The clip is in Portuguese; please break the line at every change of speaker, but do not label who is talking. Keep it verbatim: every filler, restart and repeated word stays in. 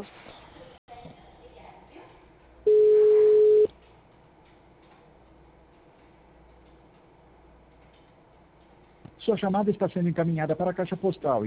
Deus.
Sua chamada está sendo encaminhada para a caixa postal.